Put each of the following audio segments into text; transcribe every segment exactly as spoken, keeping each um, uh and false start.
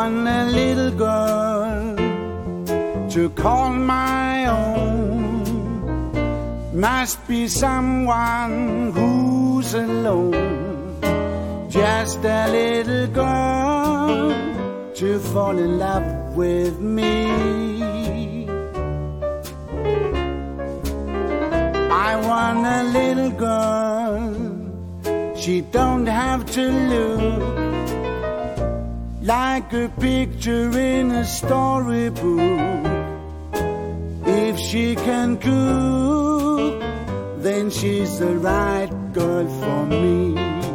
want a little girl to call my own. Must be someone who's alone. Just a little girl to fall in love with me. I want a little girl. She don't have to look like a picture in a storybook. If she can cook, then she's the right girl for me.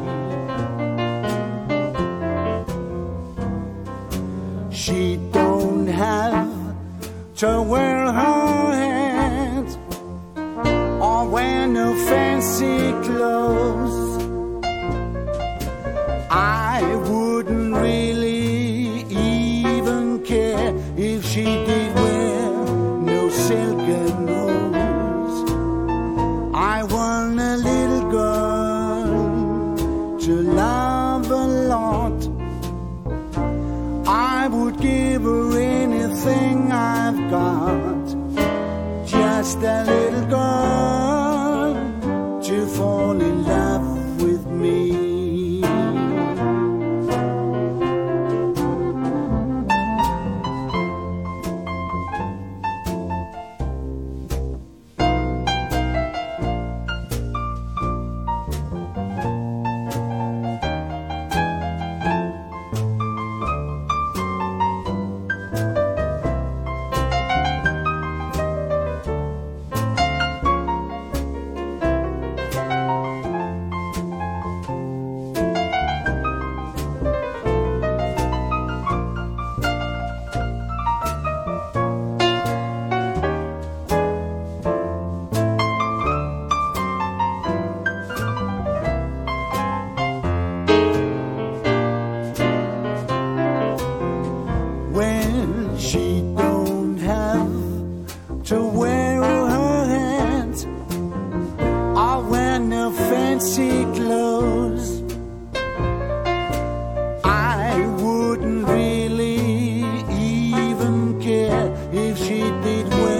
She don't have to wear her hat or wear no fancy clothes. I wouldn't really even care if she did wear no silken nose. I want a little girl to love a lot. I would give her anything I've got. Just a little girl to fall in love with me. She don't have to wear her hat or wear no fancy clothes. I wouldn't really even care if she did wear